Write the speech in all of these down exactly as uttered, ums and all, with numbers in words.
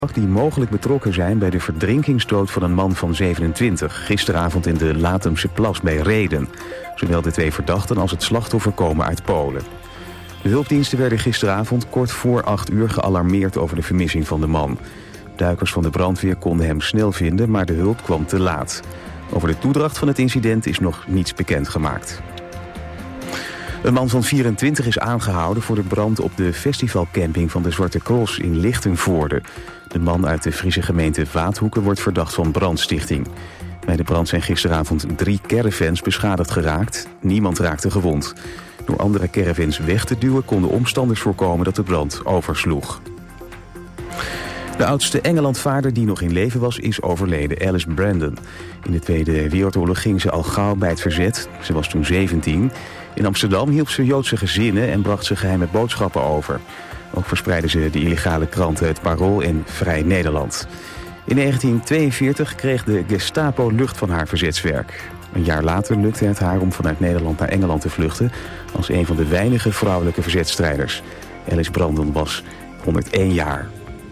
die mogelijk betrokken zijn bij de verdrinkingsdood van een man van zevenentwintig... gisteravond in de Latemse Plas bij Rheden. Zowel de twee verdachten als het slachtoffer komen uit Polen. De hulpdiensten werden gisteravond kort voor acht uur gealarmeerd over de vermissing van de man. Duikers van de brandweer konden hem snel vinden, maar de hulp kwam te laat. Over de toedracht van het incident is nog niets bekendgemaakt. Een man van vierentwintig is aangehouden voor de brand op de festivalcamping van de Zwarte Cross in Lichtenvoorde. De man uit de Friese gemeente Waadhoeken wordt verdacht van brandstichting. Bij de brand zijn gisteravond drie caravans beschadigd geraakt. Niemand raakte gewond. Door andere caravans weg te duwen konden omstanders voorkomen dat de brand oversloeg. De oudste Engelandvaarder die nog in leven was, is overleden, Alice Brandon. In de Tweede Wereldoorlog ging ze al gauw bij het verzet. Ze was toen zeventien. In Amsterdam hielp ze Joodse gezinnen en bracht ze geheime boodschappen over. Ook verspreidde ze de illegale kranten Het Parool en Vrij Nederland. In negentien tweeënveertig kreeg de Gestapo lucht van haar verzetswerk. Een jaar later lukte het haar om vanuit Nederland naar Engeland te vluchten als een van de weinige vrouwelijke verzetstrijders. Alice Brandon was honderdéén jaar.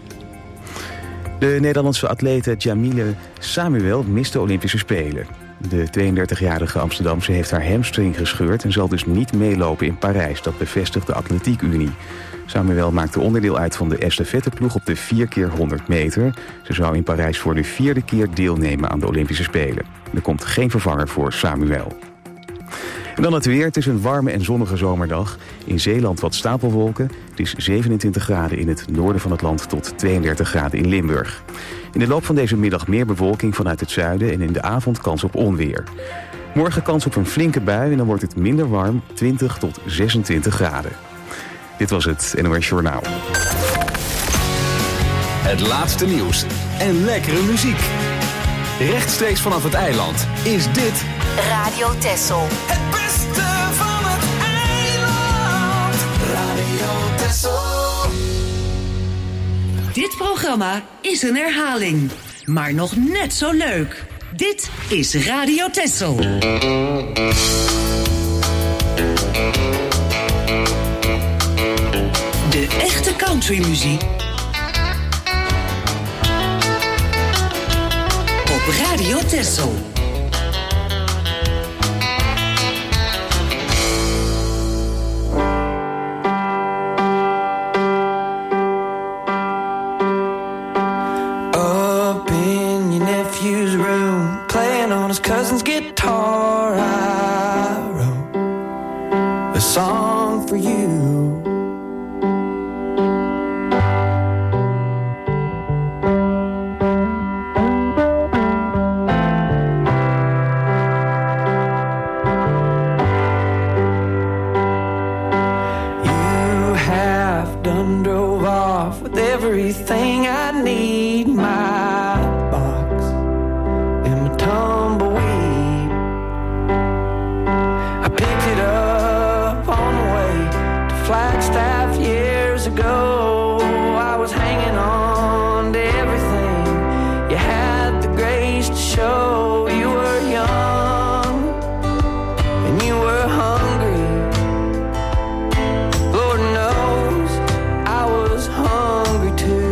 De Nederlandse atlete Jamile Samuel mist de Olympische Spelen. De tweeëndertigjarige Amsterdamse heeft haar hamstring gescheurd en zal dus niet meelopen in Parijs. Dat bevestigt de Atletiek Unie. Samuel maakte onderdeel uit van de estafetteploeg op de vier keer honderd meter. Ze zou in Parijs voor de vierde keer deelnemen aan de Olympische Spelen. Er komt geen vervanger voor Samuel. En dan het weer. Het is een warme en zonnige zomerdag. In Zeeland wat stapelwolken. Het is zevenentwintig graden in het noorden van het land tot tweeëndertig graden in Limburg. In de loop van deze middag meer bewolking vanuit het zuiden en in de avond kans op onweer. Morgen kans op een flinke bui en dan wordt het minder warm, twintig tot zesentwintig graden. Dit was het N O S Journaal. Het laatste nieuws en lekkere muziek. Rechtstreeks vanaf het eiland is dit Radio Texel. Het beste van het eiland. Radio Texel. Dit programma is een herhaling, maar nog net zo leuk. Dit is Radio Texel. De echte countrymuziek op Radio Texel. Up in your nephew's room, playing on his cousin's guitar, I wrote a song for you. Everything I need, my box and my tumbleweed. I picked it up on the way to Flagstaff years ago. I was hanging on to everything. You had the grace to show. You were young and you were hungry. Lord knows I was hungry too.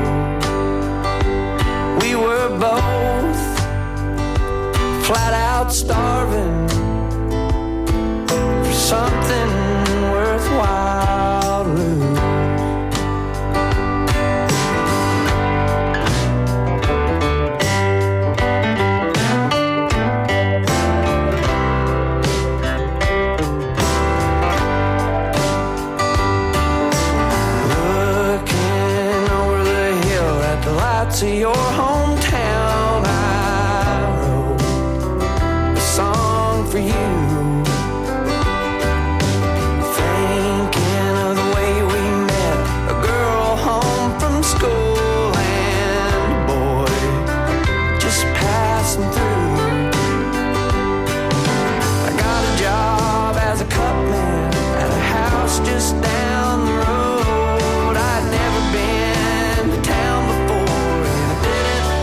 We were both flat out starving for something worthwhile to lose. Looking over the hill at the lights of your hometown, I wrote a song for you. Thinking of the way we met, a girl home from school and a boy just passing through. I got a job as a cup man at a house just down the road. I'd never been to town before and I didn't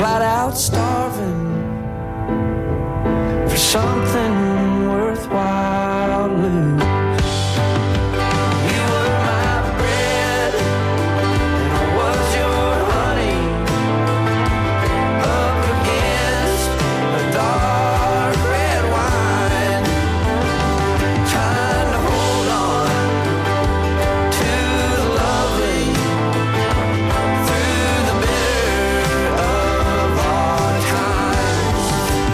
flat out starving for something worthwhile to lose. You were my bread and I was your honey, up against a dark red wine, trying to hold on to the lovely through the bitter of our times.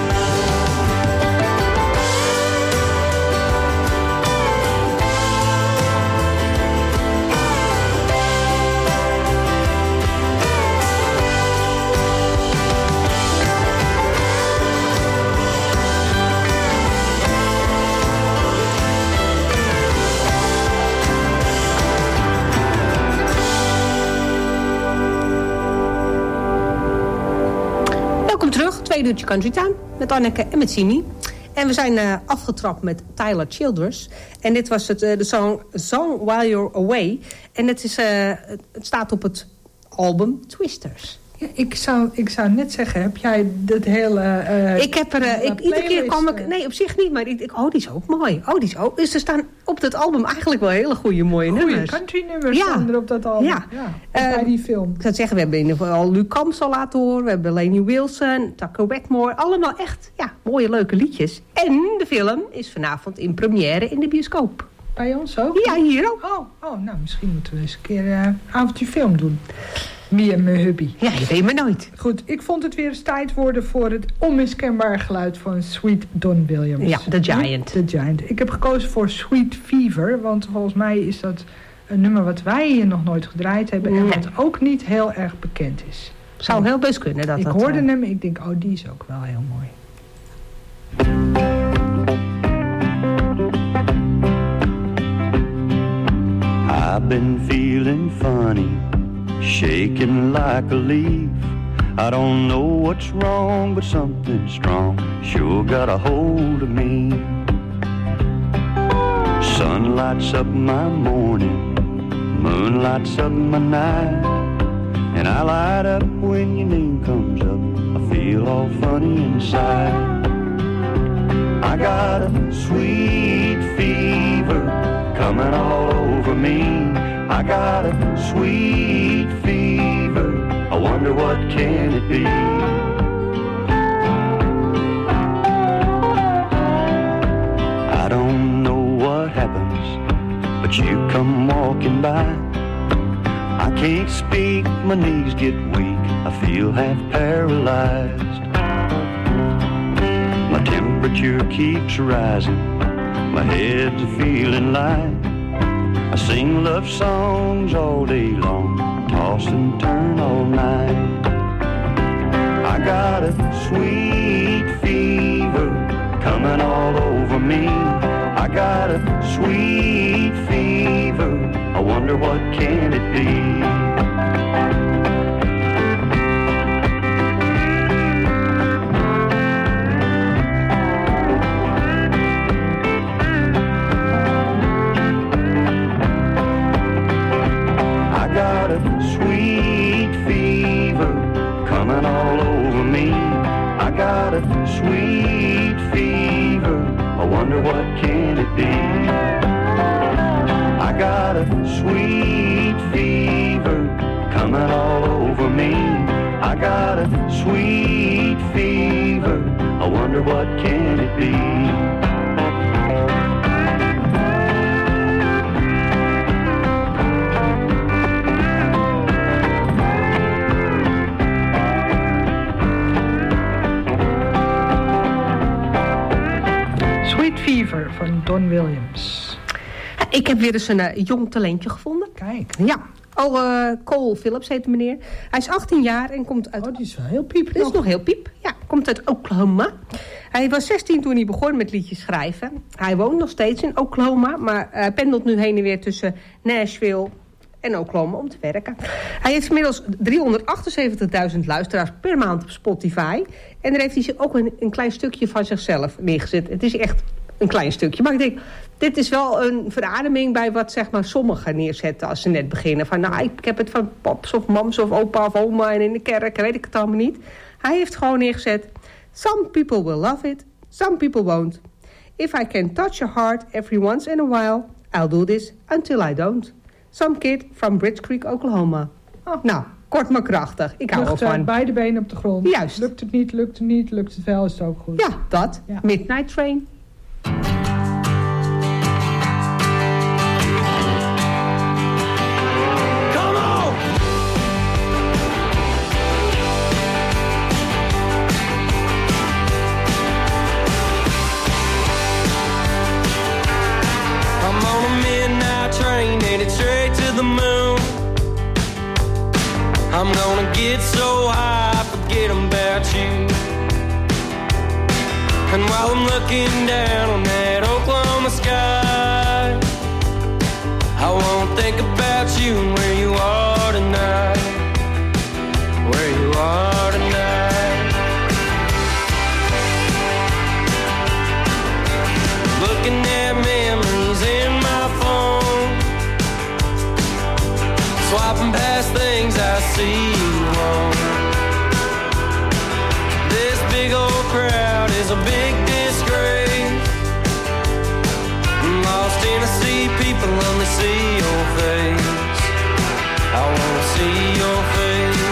Welkom terug, tweede uurtje Country Time met Anneke en met Simi. En we zijn uh, afgetrapt met Tyler Childers. En dit was het, uh, de song Song While You're Away. En het, is, uh, het staat op het album Twisters. Ja, ik, zou, ik zou net zeggen, heb jij dat hele... Uh, ik heb er, uh, ik, iedere keer kwam ik... Nee, op zich niet, maar ik, ik, oh, die is ook mooi. Oh, die is ook... Dus er staan op dat album eigenlijk wel hele goede, mooie goeie nummers. country nummers Ja. staan er op dat album. Ja. Ja. Uh, bij die film. Ik zou zeggen, we hebben in ieder geval al Luc Kams al laten horen. We hebben Lainey Wilson, Tucker Wetmore. Allemaal echt ja, mooie, leuke liedjes. En de film is vanavond in première in de bioscoop. Bij ons ook? Ja, hier ook. Oh, oh nou, misschien moeten we eens een keer uh, een avondje film doen. Wie en mijn hubby. Ja, je weet maar nooit. Goed, ik vond het weer eens tijd worden voor het onmiskenbaar geluid van Sweet Don Williams. Ja, The Giant. The Giant. Ik heb gekozen voor Sweet Fever, want volgens mij is dat een nummer wat wij hier nog nooit gedraaid hebben en Nee. wat ook niet heel erg bekend is. Zou heel best kunnen. Dat ik dat, hoorde uh... hem en ik denk, oh, die is ook wel heel mooi. I've been feeling funny, shaking like a leaf. I don't know what's wrong, but something strong sure got a hold of me. Sun lights up my morning, moon lights up my night, and I light up when your name comes up. I feel all funny inside. I got a sweet fever coming all over me. I got a sweet fever. I wonder what can it be? I don't know what happens, but you come walking by. I can't speak, my knees get weak, I feel half paralyzed. My temperature keeps rising, my head's feeling light. I sing love songs all day long, toss and turn all night. I got a sweet fever coming all over me. I got a sweet fever, I wonder what can it be? Sweet fever coming all over me. I got a sweet fever, I wonder what can it be? I got a sweet fever coming all over me. I got a sweet fever, I wonder what can it be? Fever van Don Williams. Ik heb weer eens een uh, jong talentje gevonden. Kijk. Ja. Oh, uh, Cole Phillips heet de meneer. Hij is achttien jaar en komt uit... Oh, die is wel heel piep. Dit is nog heel piep. Ja, komt uit Oklahoma. Hij was zestien toen hij begon met liedjes schrijven. Hij woont nog steeds in Oklahoma, maar hij uh, pendelt nu heen en weer tussen Nashville en Oklahoma om te werken. Hij heeft inmiddels driehonderdachtenzeventigduizend luisteraars per maand op Spotify. En daar heeft hij ook een, een klein stukje van zichzelf neergezet. Het is echt een klein stukje. Maar ik denk, dit is wel een verademing bij wat zeg maar sommigen neerzetten als ze net beginnen. Van nou, ik heb het van paps of mams of opa of oma en in de kerk, weet ik het allemaal niet. Hij heeft gewoon neergezet... Some people will love it, some people won't. If I can touch your heart every once in a while... I'll do this until I don't. Some kid from Bridge Creek, Oklahoma. Oh. Nou, kort maar krachtig. Ik hou Lucht, ervan. Beide benen op de grond. Juist. Lukt het niet, lukt het niet, lukt het wel, is het ook goed. Ja, dat. Ja. Midnight Train. I'm gonna get so high, forget about you. And while I'm looking down on that Oklahoma sky, I won't think about you and where you are tonight, where you are tonight. Looking at memories in my phone, swapping past things I see you on. This big old crowd is a big disgrace. I'm lost in a sea, people only see your face. I wanna see your face.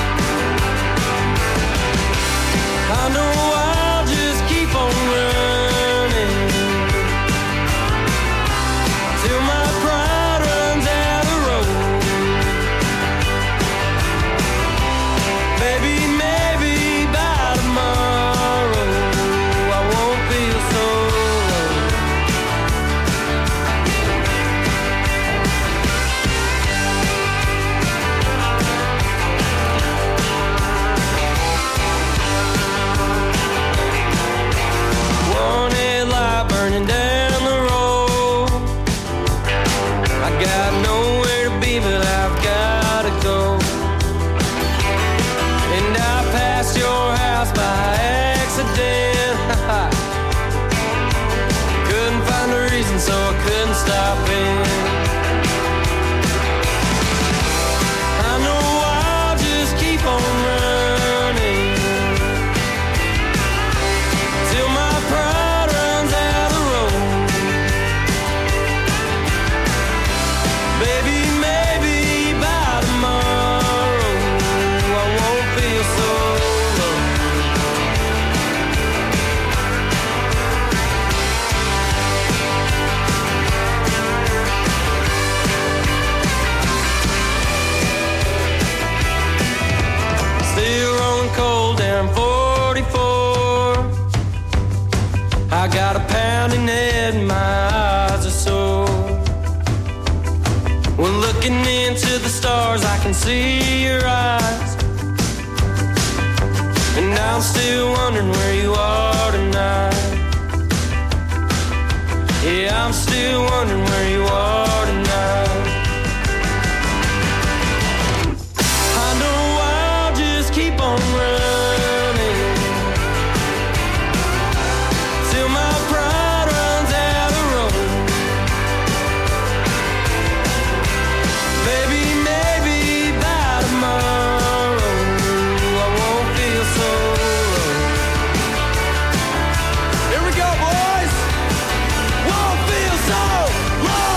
I know I'll just keep on running till my pride runs out of road. Baby, maybe by tomorrow I won't feel so low. One headlight burning down the road. I got nowhere to be, but I've gotta go. And I passed your house by accident. Couldn't find a reason, so I couldn't stop in. I know I'll just keep on running till my pride runs out of road. Baby, maybe by tomorrow I won't feel so low. Still rolling cold down forty-four. I got a pounding head and my eyes are sore. When looking into the stars I can see your eyes. And I'm still wondering where you are tonight. Yeah, I'm still wondering where you are tonight. I know I'll just keep on running till my pride runs out of road. Baby, maybe by tomorrow I won't feel so low. Here we go, boys. Won't feel so low.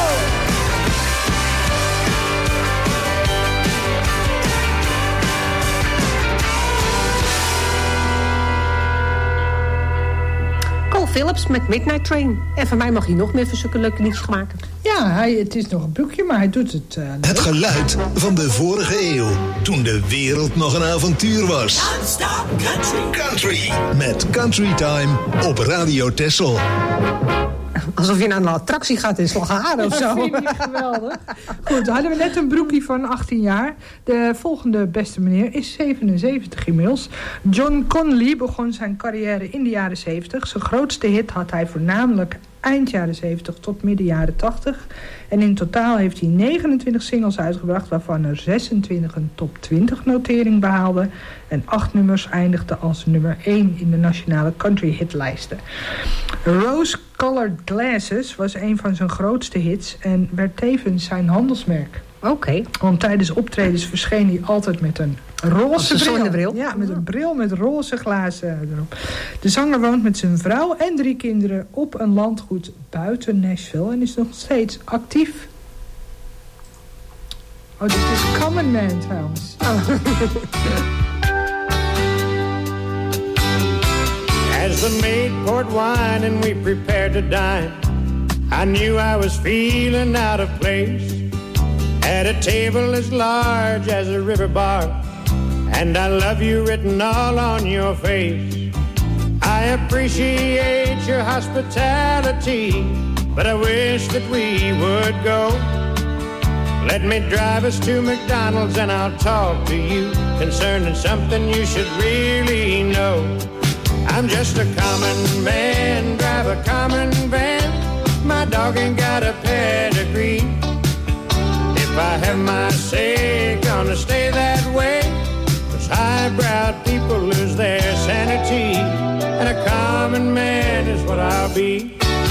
Cole Phillips met Midnight Train. En van mij mag hij nog meer voor zulke leuke liedjes maken. Ja, hij, het is nog een broekje, maar hij doet het uh, leuk. Het geluid van de vorige eeuw. Toen de wereld nog een avontuur was. Non-stop country. Country. Met Country Time op Radio Texel. Alsof je naar een attractie gaat in Slagharen of zo. Dat vind ik geweldig. Goed, hadden we net een broekie van achttien jaar. De volgende beste meneer is zevenenzeventig inmiddels. John Connolly begon zijn carrière in de jaren zeventig. Zijn grootste hit had hij voornamelijk eind jaren zeventig tot midden jaren tachtig. En in totaal heeft hij negenentwintig singles uitgebracht, waarvan er zesentwintig een top twintig notering behaalden. En acht nummers eindigden als nummer één in de nationale country hitlijsten. Rose Colored Glasses was een van zijn grootste hits en werd tevens zijn handelsmerk. Oké. Okay. Want tijdens optredens verscheen hij altijd met een roze bril. Zonnebril. Ja, met een bril met roze glazen erop. De zanger woont met zijn vrouw en drie kinderen op een landgoed buiten Nashville en is nog steeds actief. Oh, dit is Common Man trouwens. Oh. As the maid poured wine and we prepared to dine, I knew I was feeling out of place at a table as large as a river bar, and I love you written all on your face. I appreciate your hospitality, but I wish that we would go. Let me drive us to McDonald's and I'll talk to you concerning something you should really know. I'm just a common man, drive a common van. My dog ain't got a pedigree. If I have my say, gonna stay that way. Cause highbrow people lose their sanity, and a common man is what I'll be.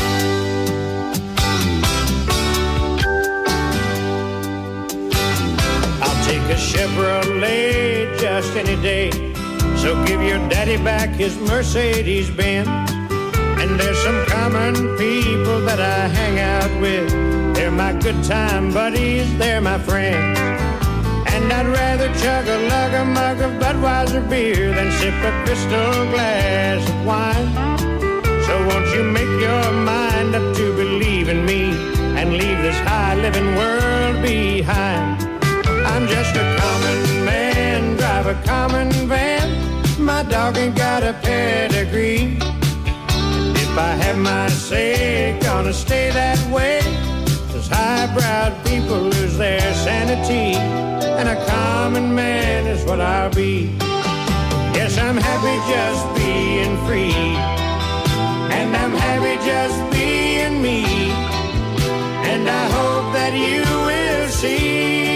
Take a Chevrolet just any day. So give your daddy back his Mercedes-Benz. And there's some common people that I hang out with. They're my good time buddies, they're my friends. And I'd rather chug a lug a mug of Budweiser beer than sip a crystal glass of wine. So won't you make your mind up to believe in me and leave this high-living world behind. I'm just a common man, drive a common van. My dog ain't got a pedigree. If I have my say, gonna stay that way. Cause highbrow people lose their sanity, and a common man is what I'll be. Yes, I'm happy just being free, and I'm happy just being me. And I hope that you will see.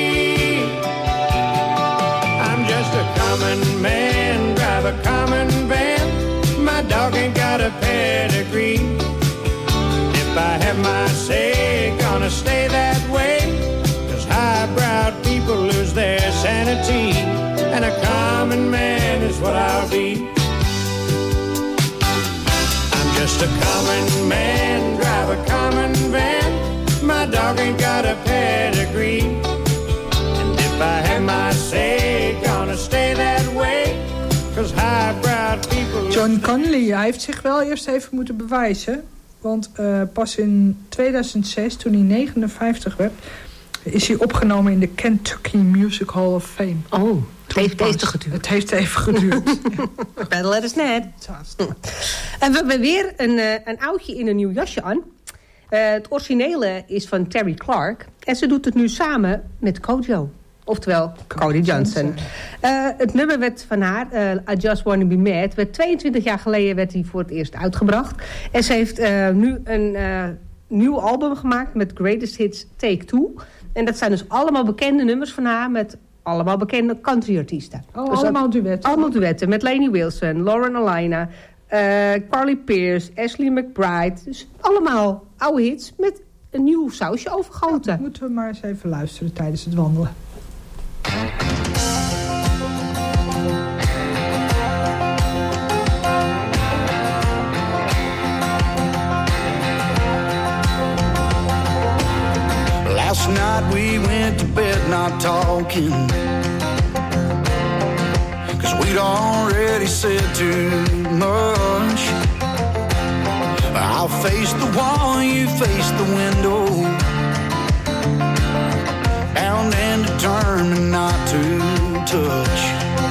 A common man, drive a common van. My dog ain't got a pedigree. If I have my say, gonna stay that way. Cause highbrow people lose their sanity, and a common man is what I'll be. I'm just a common man, drive a common van. My dog ain't got a pedigree. And if I have my say, gonna stay that way. Cause highbrow people. John Conley, hij heeft zich wel eerst even moeten bewijzen. Want uh, pas in tweeduizend zes, toen hij negenenvijftig werd, is hij opgenomen in de Kentucky Music Hall of Fame. Oh, het heeft even geduurd. Het heeft even geduurd. Better let us net. En we hebben weer een, uh, een oudje in een nieuw jasje aan. Uh, het originele is van Terry Clark. En ze doet het nu samen met Kojo. Oftewel Cody Johnson. Uh, het nummer werd van haar, uh, I Just Wanna Be Mad, werd tweeëntwintig jaar geleden werd hij voor het eerst uitgebracht. En ze heeft uh, nu een uh, nieuw album gemaakt met Greatest Hits Take Two. En dat zijn dus allemaal bekende nummers van haar met allemaal bekende countryartiesten. Oh, dus allemaal duetten? Allemaal duetten met Lainey Wilson, Lauren Alaina, uh, Carly Pearce, Ashley McBryde. Dus allemaal oude hits met een nieuw sausje overgoten. Ja, moeten we maar eens even luisteren tijdens het wandelen. Last night we went to bed not talking, cause we'd already said too much. I'll face the wall, you face the window, bound and determined not to touch.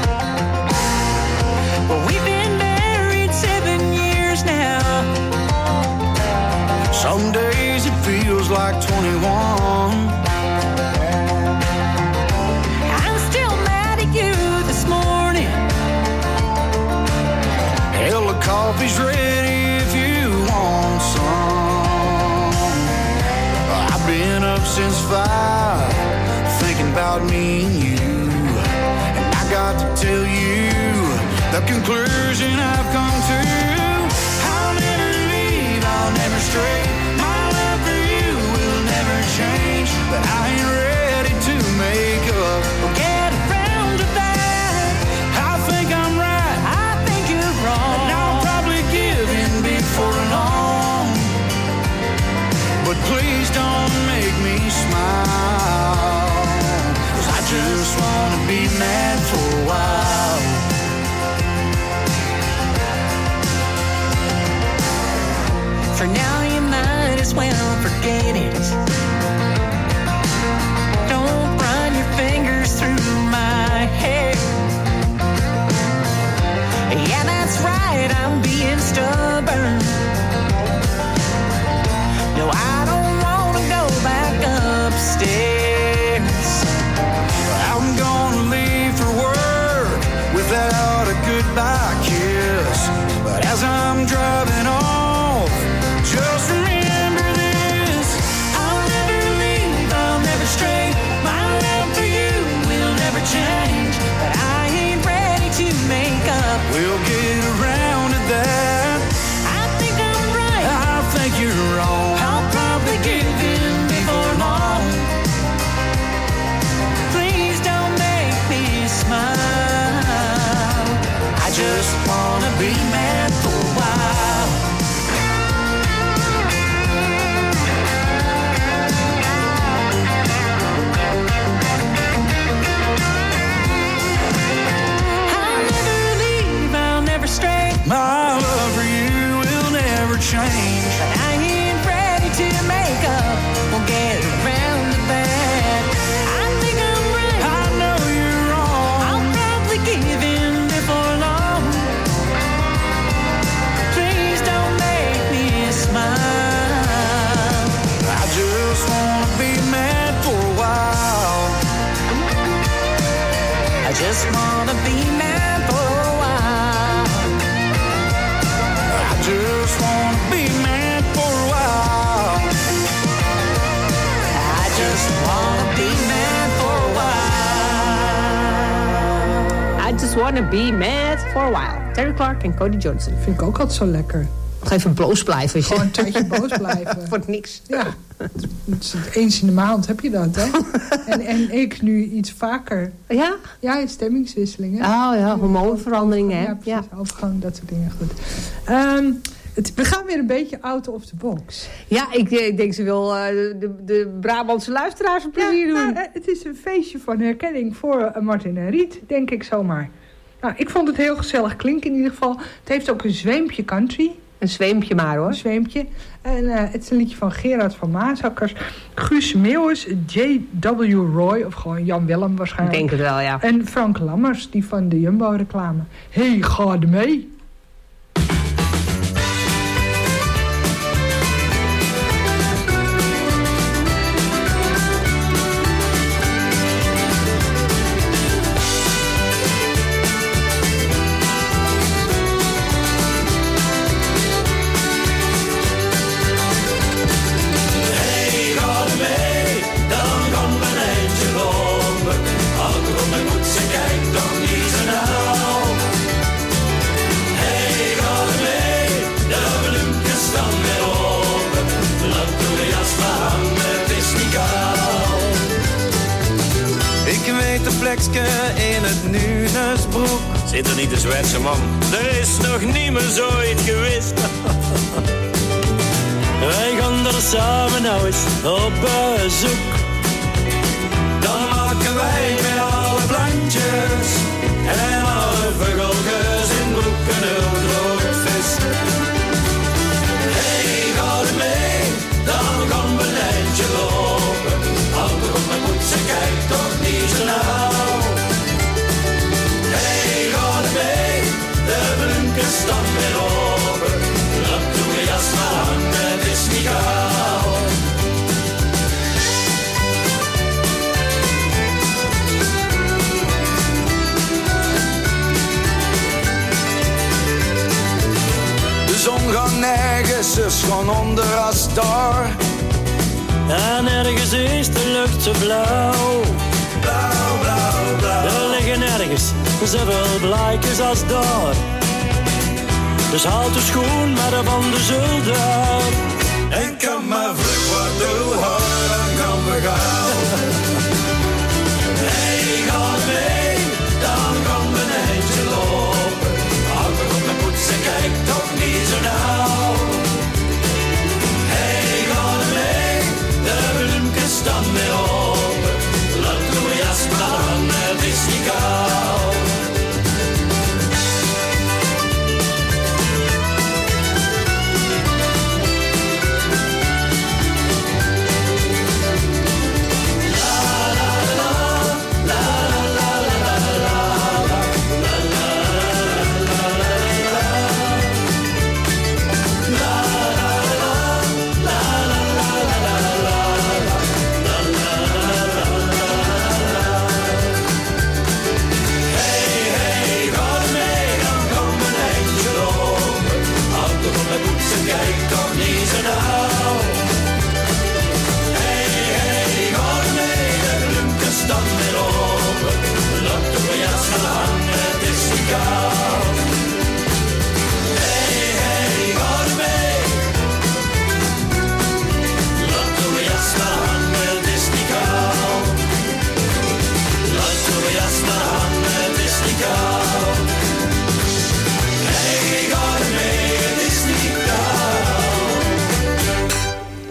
But we've been married seven years now. Some days it feels like twenty-one. I'm still mad at you this morning. Hell, the coffee's ready if you want some. I've been up since five, thinking about me and you, and I got to tell you the conclusion I've come to. I'll never leave, I'll never stray. My love for you will never change, but I ain't ready to goodbye kiss. But as I'm driving off, just remember this: I'll never leave, I'll never stray. My love for you will never change. But I ain't ready to make up. We'll get around to that. I think I'm right, I think you're wrong. I'll probably give in before long. Please don't make me smile. I just wanna be mad for a while. I'll never leave, I'll never stray. My love for you will never change. But I ain't ready to make up. We'll get around to that. I think I'm right, I know you're wrong. I'll probably give in before long. Please don't make me smile. I just wanna be mad for a while. I just wanna be mad for a while. I just wanna be mad for a while. I just wanna be mad for a while. I just wanna be mad for a while. Terry Clark en Cody Johnson. Vind ik ook altijd zo lekker. Nog even boos blijven. Gewoon een tijdje boos blijven. Voor niks. Ja, het is het eens in de maand heb je dat, hè? en, en ik nu iets vaker. Ja? Ja, stemmingswisselingen. Oh ja, hormoonveranderingen, hè? Ja, precies, ja. Overgang, dat soort dingen. Goed. Um, het, we gaan weer een beetje out of the box. Ja, ik, ik denk ze wil uh, de, de Brabantse luisteraars een plezier ja, doen. Nou, het is een feestje van herkenning voor uh, Martin en Riet, denk ik zomaar. Nou, ik vond het heel gezellig klinken in ieder geval. Het heeft ook een zweempje country. Een zweempje maar, hoor. Een zweempje. En uh, het is een liedje van Gerard van Maasakkers, Guus Meeuwis, J W Roy, of gewoon Jan Willem waarschijnlijk. Ik denk het wel, ja. En Frank Lammers, die van de Jumbo-reclame. Hey, ga er mee. In het Nunesbroek zit er niet een Zwitserse man. Er is nog niemand zoiets geweest. Wij gaan er samen nou eens op bezoek. Dan maken wij met alle plantjes en alle vogeltjes in broek een heel groot feest. Hey, ga er mee, dan gaan we een eindje lopen. Houd toch op mijn poetsen, kijk toch niet zo nauw. Dan weer open, laat doe je jas maar aan, het is niet gauw. De zon gaat nergens, ze schoon onder als daar. En ergens is de lucht zo blauw. Blauw, blauw, blauw. Er liggen ergens zoveel blijkjes als daar. Dus haal de schoen maar van de zolder. En kan maar vlug wat doen, hoor, dan kan we gaan. Hey, ga mee, dan gaan we een eindje lopen. Houd toch op mijn poetsen, kijk toch niet zo nauw. Hey, ga mee, de bloemkes staan weer open. Laat doe je jas maar aan, het is niet koud. La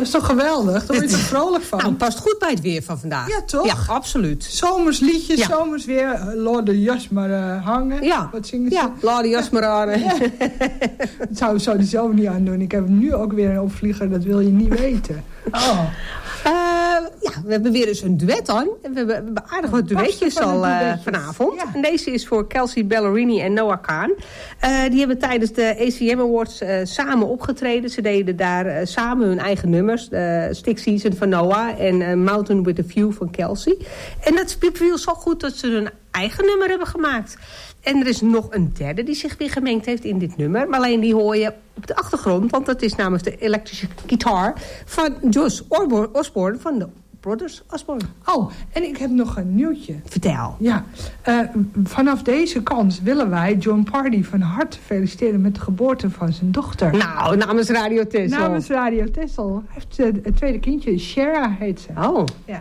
is toch geweldig? Daar word je toch vrolijk van? Nou, past goed bij het weer van vandaag. Ja, toch? Ja, absoluut. Zomers liedjes, Ja. zomers weer. Laat de jas maar uh, hangen. Ja. Wat zingen ze? Ja, laat de jas maar aan. Ja. Dat zou, zou die zo niet aandoen. Ik heb nu ook weer een opvlieger, dat wil je niet weten. Oh. Uh, ja, we hebben weer eens een duet aan. We hebben, we hebben aardig wat duetjes al uh, duetjes. vanavond. Ja. En deze is voor Kelsey Ballerini en Noah Kahan. Uh, die hebben tijdens de A C M Awards uh, samen opgetreden. Ze deden daar uh, samen hun eigen nummers. Uh, Stick Season van Noah en uh, Mountain with a View van Kelsey. En dat viel zo goed dat ze hun eigen nummer hebben gemaakt. En er is nog een derde die zich weer gemengd heeft in dit nummer. Maar alleen die hoor je op de achtergrond. Want dat is namelijk de elektrische gitaar van Josh Osborne van de Brothers Osborne. Oh, en ik heb nog een nieuwtje. Vertel. Ja, uh, vanaf deze kant willen wij John Pardy van harte feliciteren met de geboorte van zijn dochter. Nou, namens Radio Texel. Namens Radio Texel. Hij heeft uh, het tweede kindje, Shara heet ze. Oh. Ja.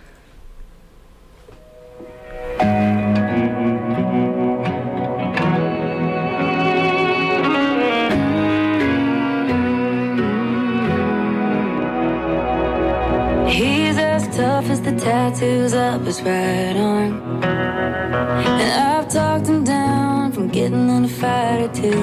He's as tough as the tattoos up his right arm. And I've talked him down from getting in a fight or two.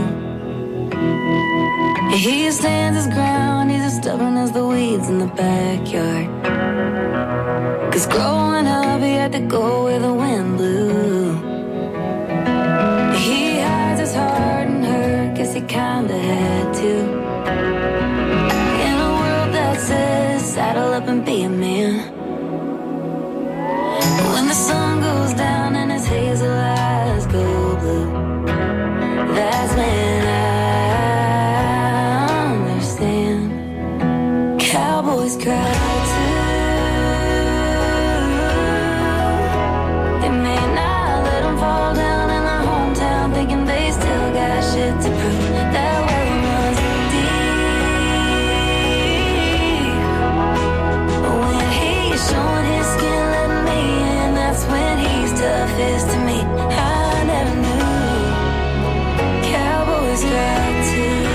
He stands his ground, he's as stubborn as the weeds in the backyard. Cause growing up he had to go where the wind blew. He hides his heart and hurt, guess he kinda had to. In a world that says saddle up and be a man. When the sun goes down and his hazel eyes go blue, that's when I understand. Cowboys cry too. They may not let them fall down in their hometown, thinking they still got shit to prove. That well runs showing his skin, letting me in. That's when he's toughest to me. I never knew cowboys cry too.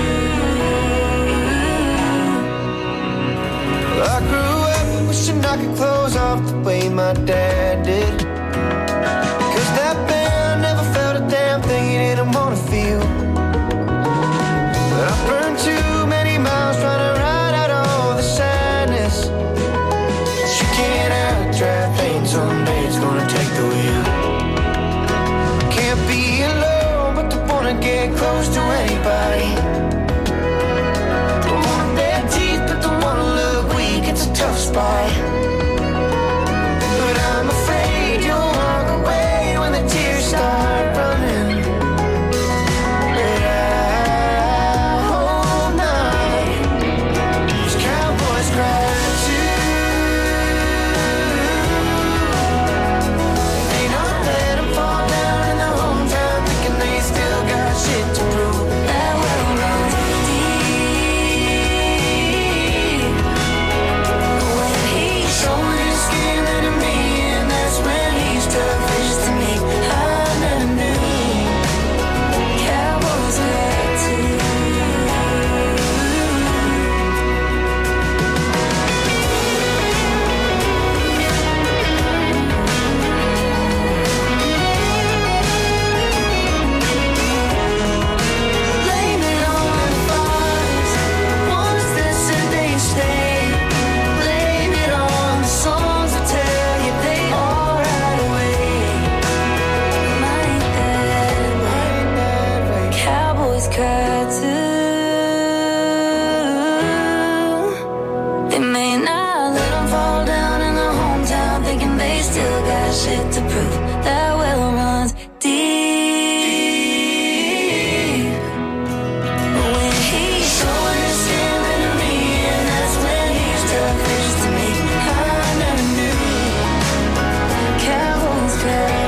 I grew up wishing I could close off the way my dad did. Cause that band never felt a damn thing he didn't wanna feel. But I burned too many miles trying to ride out all the sadness. You can't out-drive pain, someday it's gonna take the wheel. Can't be alone, but don't wanna get close to anybody. Don't wanna bad teeth, but don't wanna look weak, it's a tough spot. But I'm afraid you'll walk away when the tears start running. But I hope not, 'cause cowboys cry too. Shit to prove. That well runs deep. When he's showing his skin to me, and that's when he's toughest to me. I never knew cowboys had to. Shit to prove. That well runs deep. When he's showing his skin to me, and that's when he's toughest to me. I never knew cowboys cry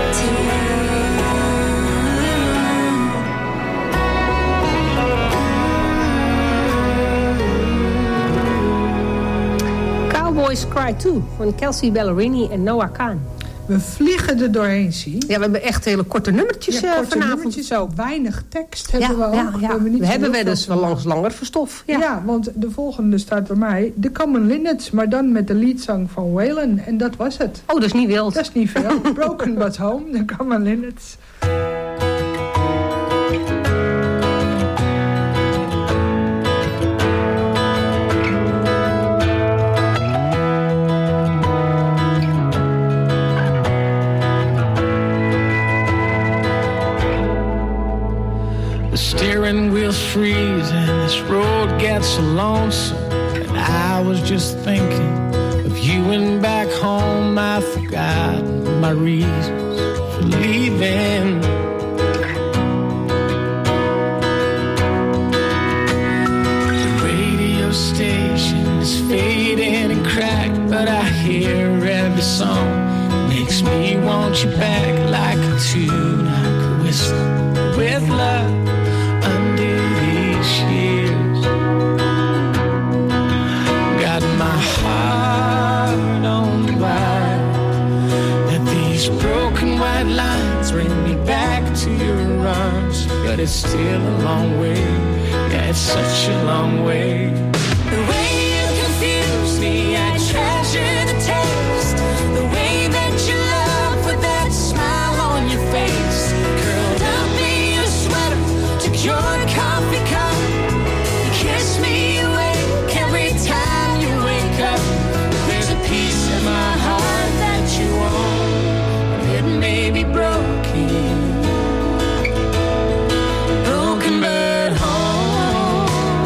too. Cowboys Cry Too van Kelsey Ballerini en Noah Kahan. We vliegen er doorheen, zie. Ja, we hebben echt hele korte nummertjes ja, korte vanavond. Nummertjes, zo. Weinig tekst hebben ja, we ook. Ja, ja. We hebben, niet we hebben wel veel eens wel langs langer verstof. Ja. ja, want de volgende staat bij mij. The Common Linnets, maar dan met de leadzang van Waylon. En dat was het. Oh, dat is niet wild. Dat is niet veel. Broken But Home, The Common Linnets. Steering wheel's freeze and this road gets so lonesome. And I was just thinking of you and back home. I forgot my reasons for leaving. The radio station is fading and cracked, but I hear every song. Makes me want you back like a tune I could whistle with love. Under these years, got my heart on the wire. That these broken white lines bring me back to your arms, but it's still a long way. Yeah, it's such a long way. The way you confuse me, I treasure the taste. The way that you love with that smile on your face. Curled up in your sweater, took your coffee cup. You kiss me awake every time you wake up. There's a piece in my heart that you own. It may be broken, broken but whole.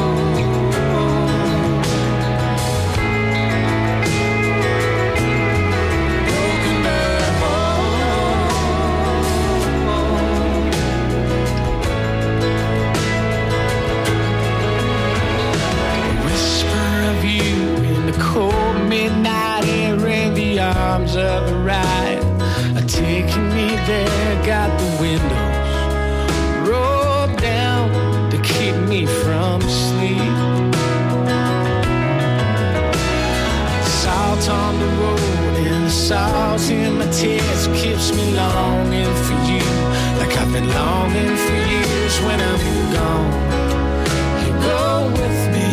Broken but whole. Whisper of you in the cold midnight air in the arms of the ride, are taking me there. Got the windows rolled down to keep me from sleep. Salt on the road and the salt in my tears keeps me longing for you, like I've been longing for years. When I'm gone, you go with me.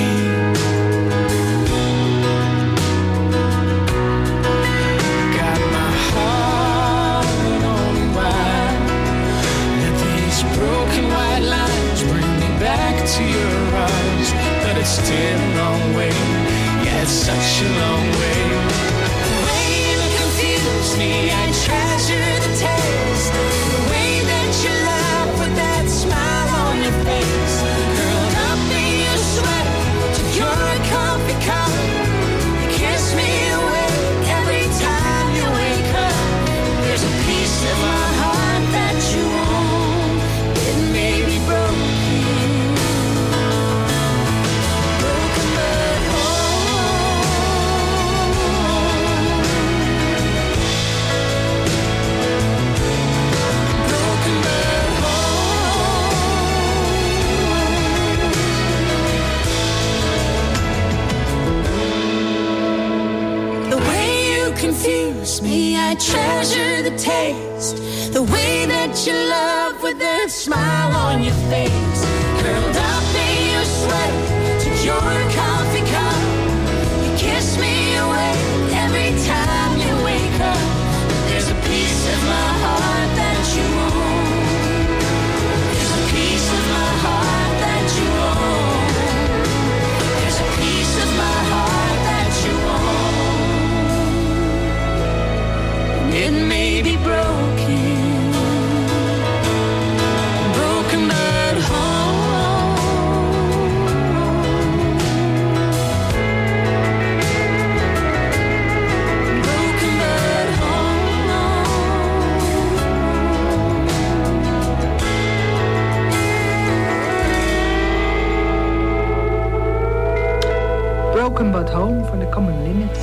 Got my heart on wire. Let these broken white lines bring me back to your arms, but it's still a long way. Yeah, it's such a long way. The way you confuse me, I treasure the taste. The way that you love with that smile on your face. Curled up in your sweater, took your coffee cup. You kiss me awake every time you wake up. There's a piece of my heart that you own. It may be broken, broken but whole. Broken but whole. The way you confuse me, I treasure the taste. The way that you love with that smile on your face. Curled up in your sweater, took your coffee cup. You kiss me away every time you wake up. There's a piece of my heart that you own. There's a piece of my heart that you own. There's a piece of my heart that you own. It may be broken, broken but whole. Broken but whole. Broken But Home van de Common Linnets.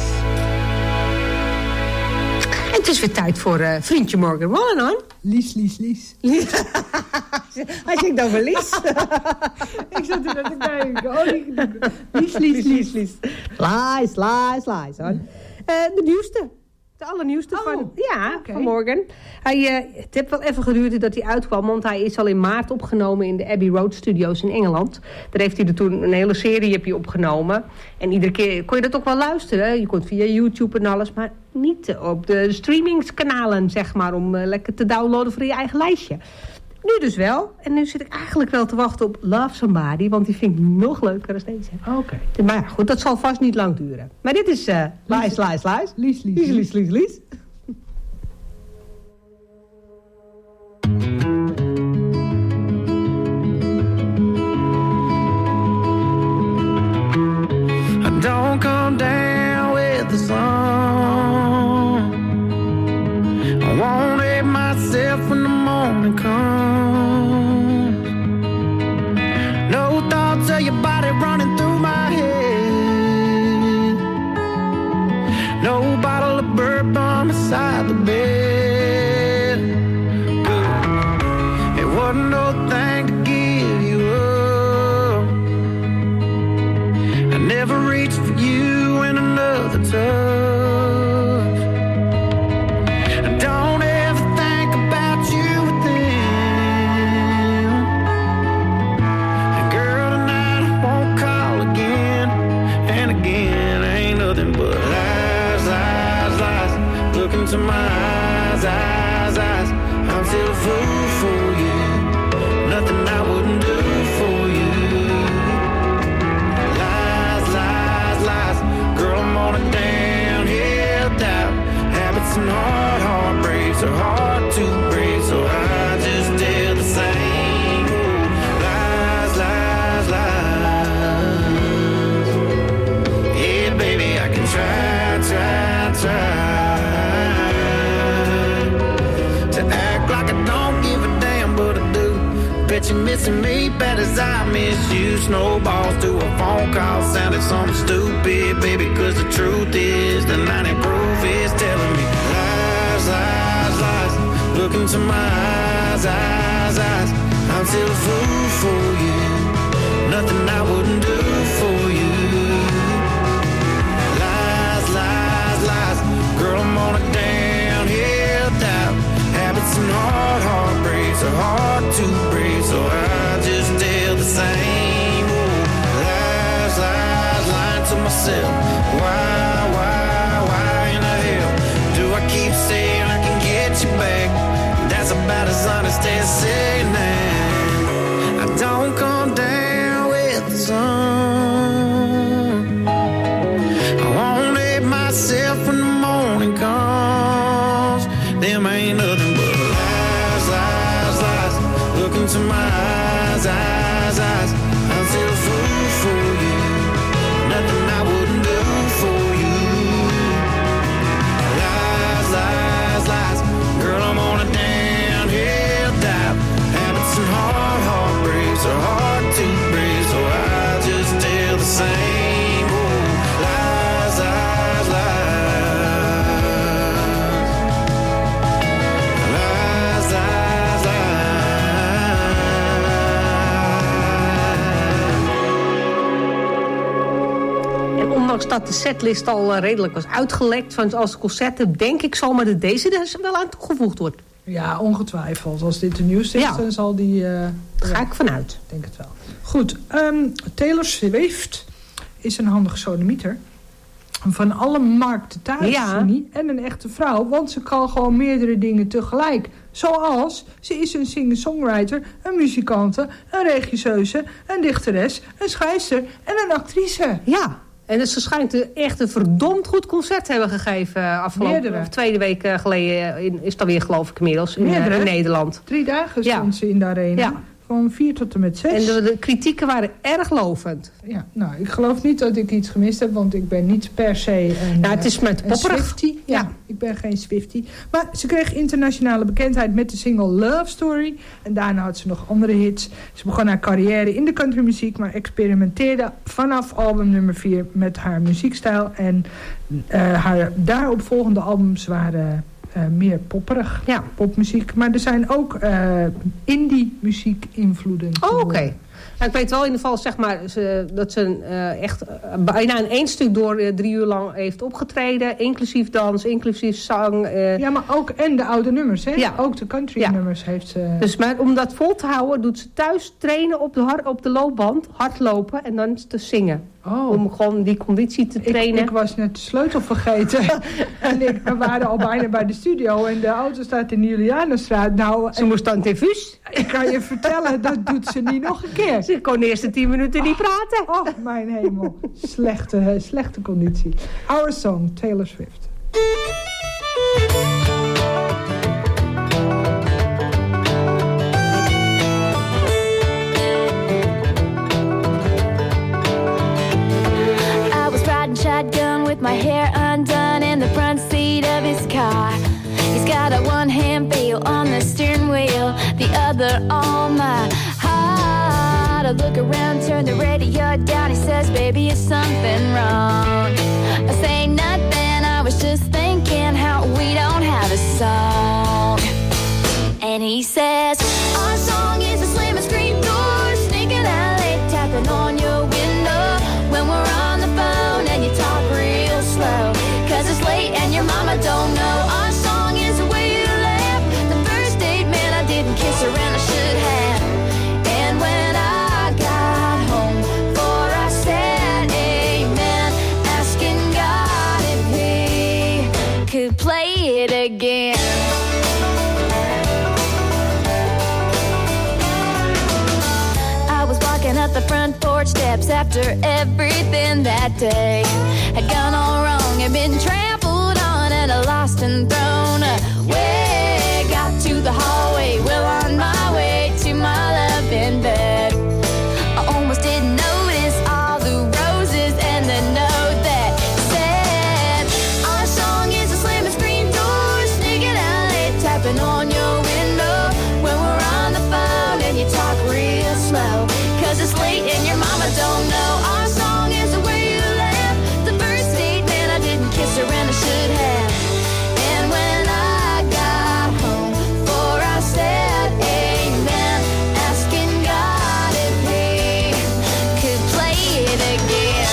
En het is weer tijd voor uh, vriendje Morgan Wallen, hoor. Lies, Lies, Lies. Hij zingt over Lies. Ik zat er net te kijken. Oh, Lies, Lies, Lies. Lies, Lies. Lies, lies, lies, hoor. Uh, de nieuwste. De allernieuwste oh, van, ja, okay. van Morgan. Hij, uh, het heeft wel even geduurd dat hij uitkwam, want hij is al in maart opgenomen in de Abbey Road Studios in Engeland. Daar heeft hij er toen een hele serie heb je opgenomen. En iedere keer kon je dat ook wel luisteren. Je kon via YouTube en alles, maar niet op de streamingskanalen, zeg maar, om uh, lekker te downloaden voor je eigen lijstje. Nu dus wel. En nu zit ik eigenlijk wel te wachten op Love Somebody, want die vind ik nog leuker dan deze. Oké. Okay. Maar ja, goed, dat zal vast niet lang duren. Maar dit is uh, Lies, Lies, Lies. Lies, Lies, Lies, Lies, Lies. Don't come down with the sun. I won't hate myself when the morning comes. No thoughts of your body running through my head. No bottle of bourbon beside the bed. Good. It wasn't no thing to give you up. I never reached for you in another touch. I don't ever think about you with them. And girl, tonight I won't call again. And again, ain't nothing but lies, lies, lies. Look into my eyes, eyes, eyes. I'm still a fool for you. Nothing I wouldn't do for you. And hard heartbreaks are hard to break, so I just tell the same lies, lies, lies. Yeah, baby, I can try, try, try to act like I don't give a damn, but I do. Bet you're missing me bad as I miss you. Snowballs to a phone call sounded something stupid, baby, cause the truth is the ninety proof is telling me lies, lies, lies. Look into my eyes, eyes, eyes. I'm still a fool for you. Nothing I wouldn't do for you. Lies, lies, lies. Girl, I'm on a downhill dive. Habits and hard heartbreaks are hard to break, so I just tell the same old lies, lies, lying to myself. Why, why, why in the hell do I keep saying I can get you back? That's about as honest as saying that I don't come down with the sun. I won't hate myself when the morning comes. Them ain't nothing but lies, lies, lies. Look into my eyes, eyes, eyes. I'm still a fool for you. Nothing I wouldn't do for you. Lies, lies, lies. Girl, I'm on a downhill dive. Habits and hard heartbreaks are hard to break, so I just tell the same old lies, lies, lies. Lies, lies, lies. En ondanks dat de setlist al uh, redelijk was uitgelekt van als concerten, denk ik zomaar dat deze er wel aan toegevoegd wordt. Ja, ongetwijfeld. Als dit de nieuwste is, ja. dan zal die... Uh, Daar ga ja, ik vanuit. Ik denk het wel. Goed, um, Taylor Swift is een handige sodomieter. Van alle markten thuis. Ja. En een echte vrouw, want ze kan gewoon meerdere dingen tegelijk. Zoals, ze is een singer-songwriter, een muzikante, een regisseuse, een dichteres, een schrijfster en een actrice. Ja. En dus ze schijnt echt een verdomd goed concert te hebben gegeven afgelopen Meerdere. of tweede week geleden in, is het alweer geloof ik inmiddels in, uh, in Nederland. Drie dagen stond ja. ze in de arena. Ja. Van vier tot en met zes. En de, de kritieken waren erg lovend. Ja, nou, ik geloof niet dat ik iets gemist heb, want ik ben niet per se een, nou, het is met een Swiftie. Ja, ja, ik ben geen Swiftie. Maar ze kreeg internationale bekendheid met de single Love Story. En daarna had ze nog andere hits. Ze begon haar carrière in de countrymuziek, maar experimenteerde vanaf album nummer vier met haar muziekstijl. En uh, haar daaropvolgende albums waren Uh, meer popperig, ja. popmuziek. Maar er zijn ook uh, indie muziek invloeden. Oh, oké. Okay. Nou, ik weet wel in ieder geval zeg maar, ze, dat ze uh, echt uh, bijna in één stuk door uh, drie uur lang heeft opgetreden. Inclusief dans, inclusief zang. Uh. Ja, maar ook en de oude nummers, hè? Ja. Ook de country ja. nummers heeft ze... Dus maar om dat vol te houden doet ze thuis trainen op de, hard, op de loopband. Hardlopen en dan te zingen. Oh. Om gewoon die conditie te trainen. Ik, ik was net de sleutel vergeten. En ik, we waren al bijna bij de studio. En de auto staat in de Julianenstraat. Nou, ze moest dan diffuus. Ik kan je vertellen, dat doet ze niet nog een keer. Ze kon de eerste tien minuten niet oh, praten. Oh, mijn hemel. Slechte, slechte conditie. Our Song, Taylor Swift. Shotgun with my hair undone in the front seat of his car. He's got a one-hand feel on the steering wheel, the other on my heart. I look around, turn the radio down. He says, baby, is something wrong? I say nothing, I was just thinking how we don't have a song. And he says, our song is a slamming screen door, sneaking out late, tapping on your window when we're on the phone and you talk real slow. Cause it's late and your mama don't know. Our song is the way you laugh. The first date, man, I didn't kiss her and I should have. And when I got home, for I said amen, asking God if he could play it again. Up the front porch steps after everything that day had gone all wrong and been trampled on and lost and thrown away. Got to the hallway, well on my way to my love in bed. I almost didn't notice all the roses and the note that said, our song is a slamming screen door, sneaking out late, tapping on your window when we're on the phone and you talk real slow. Cause it's late and your mama don't know. Our song is the way you laugh. The first date, man, I didn't kiss her and I should have. And when I got home, for I said amen, asking God if he could play it again.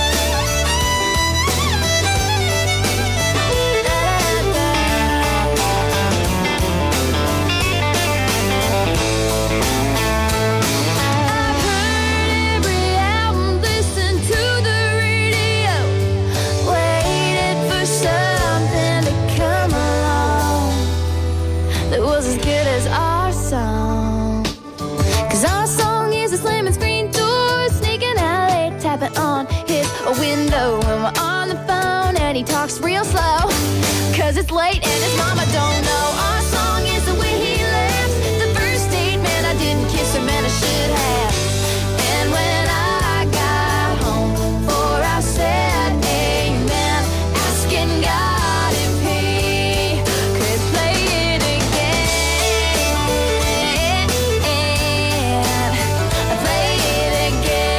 On his window when we're on the phone and he talks real slow. Cause it's late and his mama don't know. Our song is the way he laughs. The first date, man, I didn't kiss her, man, I should have. And when I got home, for I said amen, asking God if he could play it again. Play it again.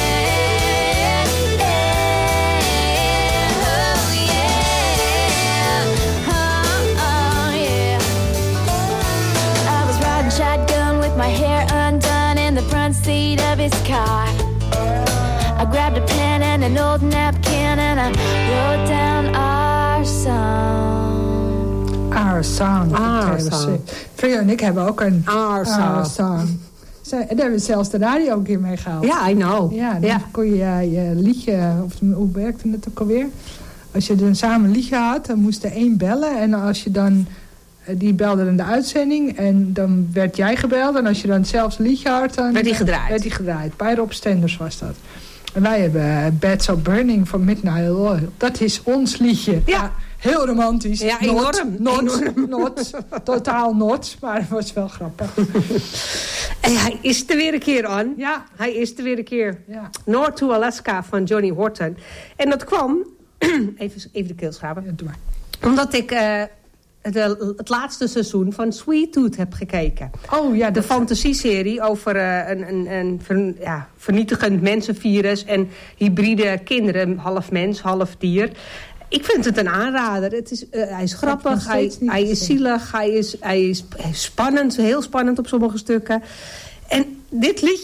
My hair undone in the front seat of his car. I grabbed a pen and an old napkin and I wrote down our song. Our song. Our song. Frio en ik hebben ook een Our song. Our song. Daar hebben we zelfs de radio een keer mee gehaald. Ja, I know. Ja, dan ja. kon je je liedje, of hoe werkte het ook alweer? Als je dan samen een liedje had, dan moest er één bellen. En als je dan, die belde dan de uitzending en dan werd jij gebeld. En als je dan zelfs een liedje had, dan werd die gedraaid. Werd die gedraaid. Bij Rob Stenders was dat. En wij hebben Bad So Burning van Midnight Oil. Dat is ons liedje. Ja. Heel romantisch. Ja, enorm. Not, enorm. not, totaal not, maar het was wel grappig. En hij is er weer een keer aan. Ja. Hij is er weer een keer. Ja. North to Alaska van Johnny Horton. En dat kwam... even, even de keel schrapen. Ja, doe maar. Omdat ik uh, het, het laatste seizoen van Sweet Tooth heb gekeken. Oh ja. De fantasieserie over uh, een, een, een ver, ja, vernietigend mensenvirus... en hybride kinderen, half mens, half dier... Ik vind het een aanrader. Het is, uh, hij is grappig, hij, hij is zielig, hij is, hij, is, hij is spannend, heel spannend op sommige stukken. En dit liedje,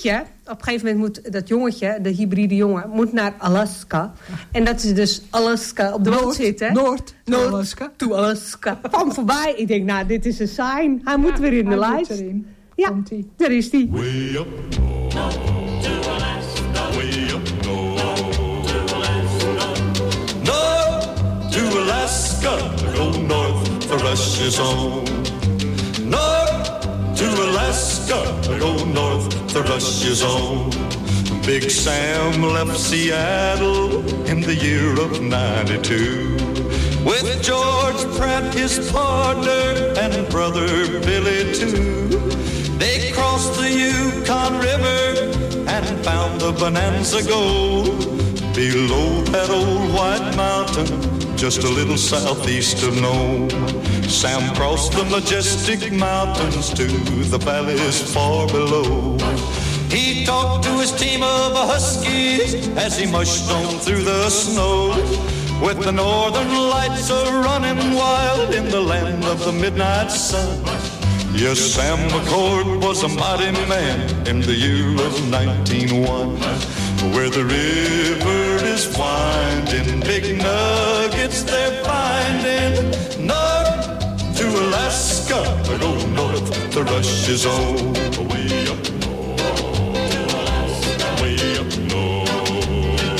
op een gegeven moment moet dat jongetje, de hybride jongen, moet naar Alaska. En dat is dus Alaska op de Noord, boot zitten. Noord, Noord Alaska. to Alaska. Kwam voorbij. Ik denk, nou, dit is een sign. Hij moet Ja, weer in de hij lijst. moet erin. Ja, Komt-ie. daar is hij. Way up north, to Alaska. Way up north, to Alaska. North to Alaska, go north, the rush is on. North to Alaska, go north, the rush is on. Big Sam left Seattle in the year of ninety-two with George Pratt, his partner, and brother Billy too. They crossed the Yukon River and found the Bonanza Gold below that old white mountain, just a little southeast of Nome. Sam crossed the majestic mountains to the valleys far below. He talked to his team of huskies as he mushed on through the snow, with the northern lights a-running wild in the land of the midnight sun. Yes, Sam McCord was a mighty man in the year of nineteen oh one, where the river is winding, big nuggets they're finding. North to Alaska, go north, the rush is on. Way up north, to Alaska, way up north.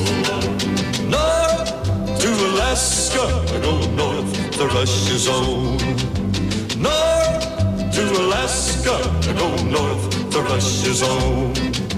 North to Alaska, go north, the rush is on. North to Alaska, go north, the rush is on.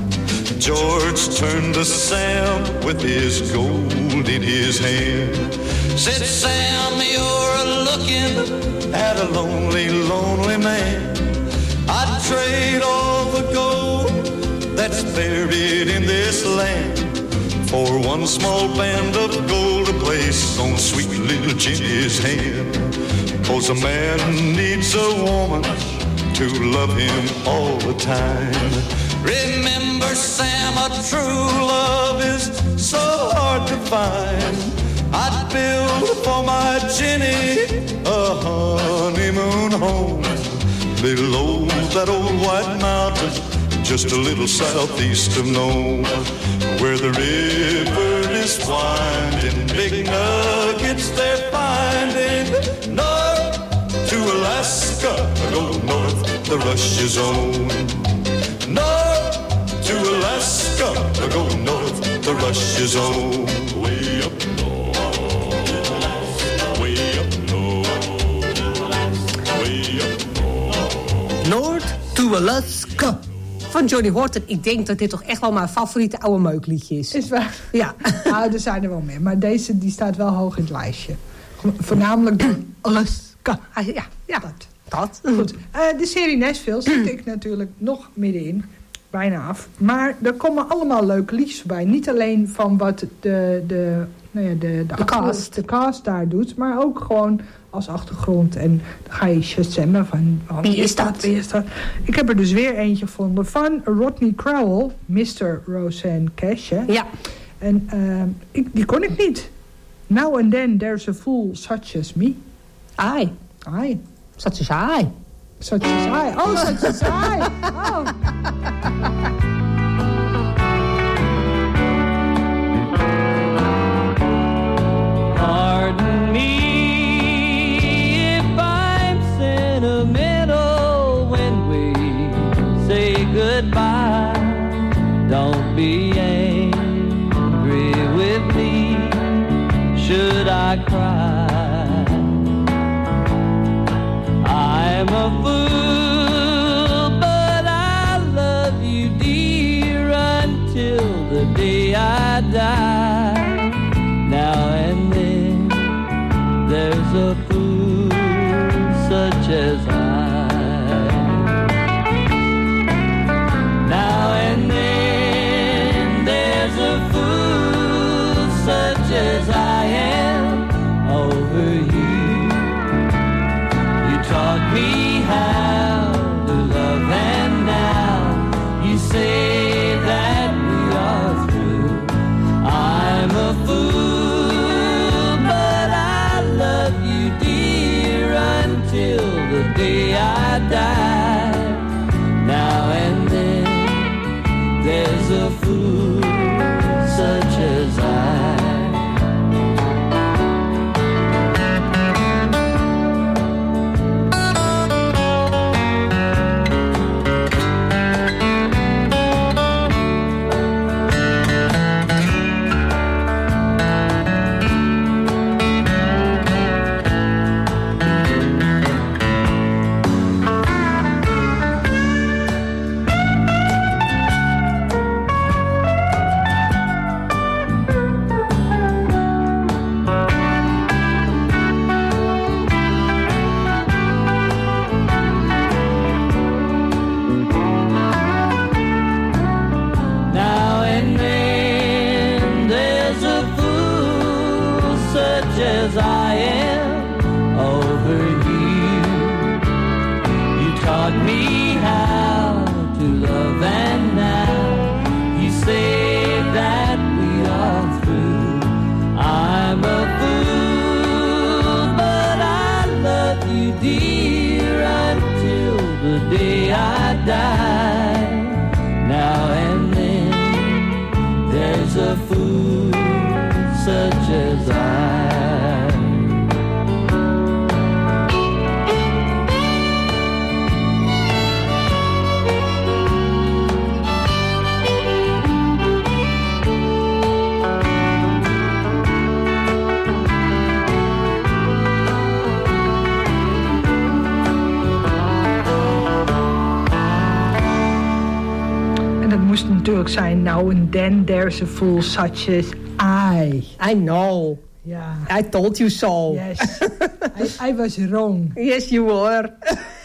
George turned to Sam with his gold in his hand. Said, Sam, you're looking at a lonely, lonely man. I'd trade all the gold that's buried in this land for one small band of gold to place on sweet little Jenny's hand. 'Cause a man needs a woman to love him all the time. Remember, Sam, a true love is so hard to find. I'd build for my Jenny a honeymoon home below that old white mountain, just a little southeast of Nome, where the river is winding, big nuggets they're finding. North to Alaska, go north, the rush is on. North to Alaska, go north, the rush is on. Way up north, way up north, way up north. North to Alaska. Van Johnny Horton. Ik denk dat dit toch echt wel mijn favoriete oude meukliedje is. Is waar? Ja. Nou, er zijn er wel meer. Maar deze die staat wel hoog in het lijstje. Voornamelijk Alaska. Ah, ja, ja. Dat. Dat. Goed. Uh, de serie Nashville zit ik natuurlijk nog middenin. Bijna af. Maar er komen allemaal leuke liedjes voorbij. Niet alleen van wat de, de, nou ja, de, de, de, acteur, cast. de cast daar doet. Maar ook gewoon als achtergrond. En dan ga je shazammen van... Oh, wie is dat? Wie is dat? Ik heb er dus weer eentje gevonden van Rodney Crowell. mister Roseanne Cash. Hè? Ja. En uh, ik, die kon ik niet. Now and then there's a fool such as me. Ai. Ai. Such as I. Such as I. Oh, such as I. Oh. Pardon me if I'm sentimental when we say goodbye. Don't be angry with me should I cry. I'm a fool, but I love you, dear, until the day I die. Now and then there's a fool such as I. Now and then there's a fool such as I am. Oh, a fool such as I. Zijn now and then there's a fool such as I. I know. Ja. I told you so. Yes. I, I was wrong. Yes, you were.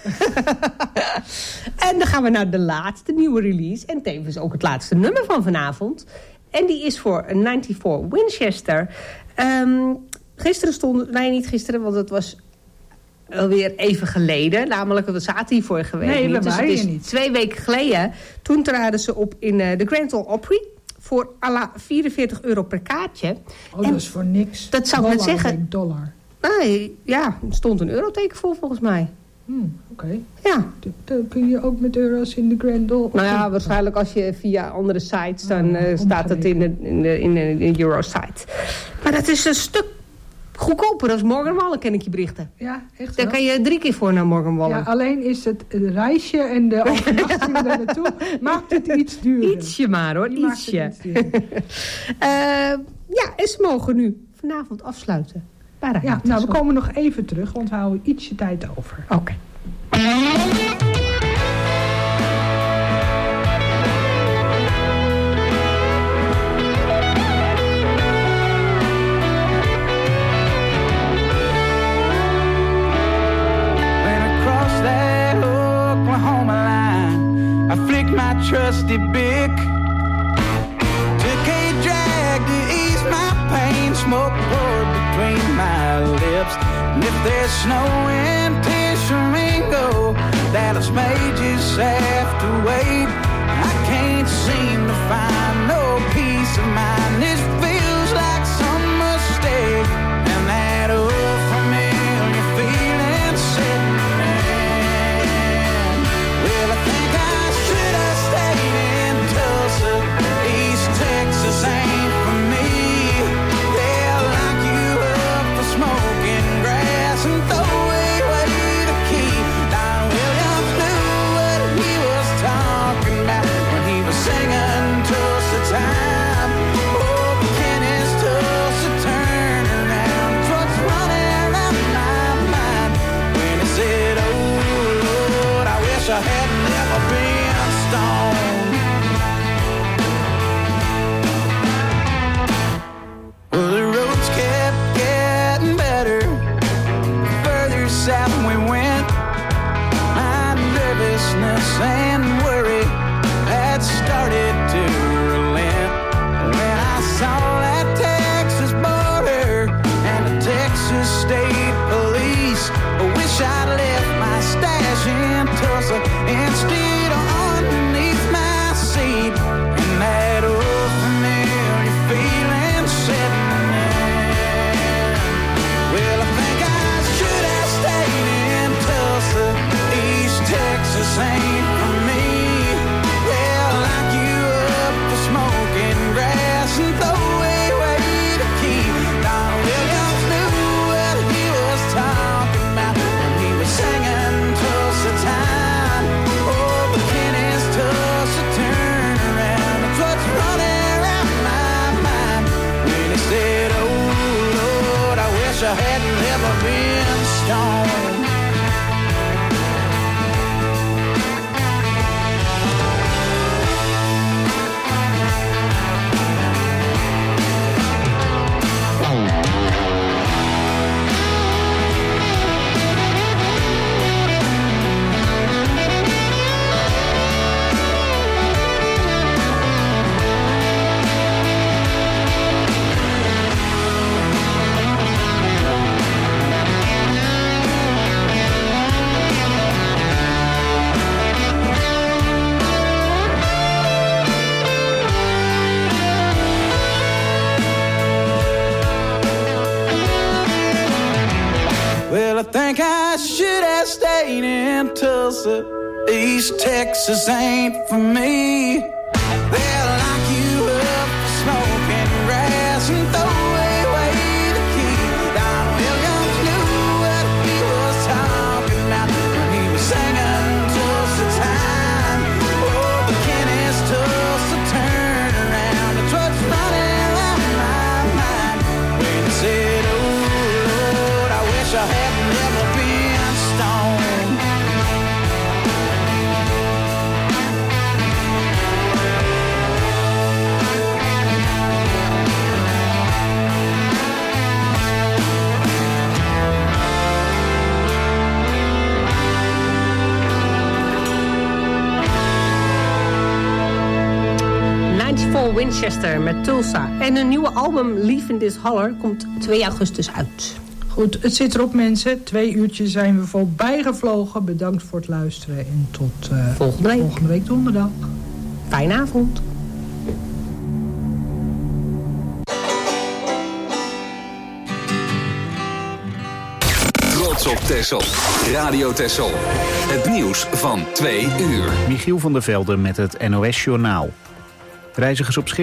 En dan gaan we naar de laatste nieuwe release. En tevens ook het laatste nummer van vanavond. En die is voor een vierentachtig Winchester. Um, gisteren stond... Nee, niet gisteren, want het was alweer even geleden. Namelijk, we zaten hier vorige week nee, niet. We dus het is niet. twee weken geleden. Toen traden ze op in uh, de Grand Ole Opry. Voor à la vierenveertig euro per kaartje. Oh, en dat is voor niks. Dat zou ik net zeggen. Dollar. Nee, ja, er stond een euroteken voor volgens mij. Hmm, Oké. Okay. Ja. Dan kun je ook met euro's in de Grand Ole. Nou ja, waarschijnlijk als je via andere sites... dan uh, oh, staat het in de, in de, in de, in de Eurosite. Maar dat is een stuk goedkoper dan Morgan Wallen, ken ik je berichten. Ja, echt Daar wel. kan je drie keer voor naar Morgan Wallen. Ja, alleen is het reisje en de overnachting daar naartoe maakt het iets duurder. Ietsje maar hoor, Die ietsje. Maakt het iets duurder. uh, ja, en ze mogen nu vanavond afsluiten. Ja, nou, we komen nog even terug, want we houden ietsje tijd over. Oké. Okay. Trusty Bic, took a drag to ease my pain, smoke poured between my lips, and if there's snow in Tishomingo, Dallas may just have to wait. I can't seem to find no peace of mind. This feels like some mistake, and that old familiar feeling setting in. Well, I think I should have stayed in Tulsa. East Texas ain't for me. They'll lock you up for smoking grass and throw away the key. Don Williams knew what he was talking about when he was singing Tulsa been stoned. Well, I think I should have stayed in Tulsa. East Texas ain't for me. They'll lock you up for smoking grass and throw away the key. Don Williams knew what he was talking about when he was singing Tulsa Time. Oh, but Kenny's Tulsa turned around. It's what's running on my mind when he said, oh, Lord, I wish I had never been stoned. ninety-four Winchester met Tulsa. En een nieuwe album, Leave in This Holler, komt twee augustus uit. Goed, het zit erop mensen. Twee uurtjes zijn we voorbij gevlogen. Bedankt voor het luisteren en tot uh, volgende, week. volgende week donderdag. Fijne avond. Trots op Texel. Radio Texel. Het nieuws van twee uur. Michiel van der Velde met het N O S Journaal. Reizigers op schip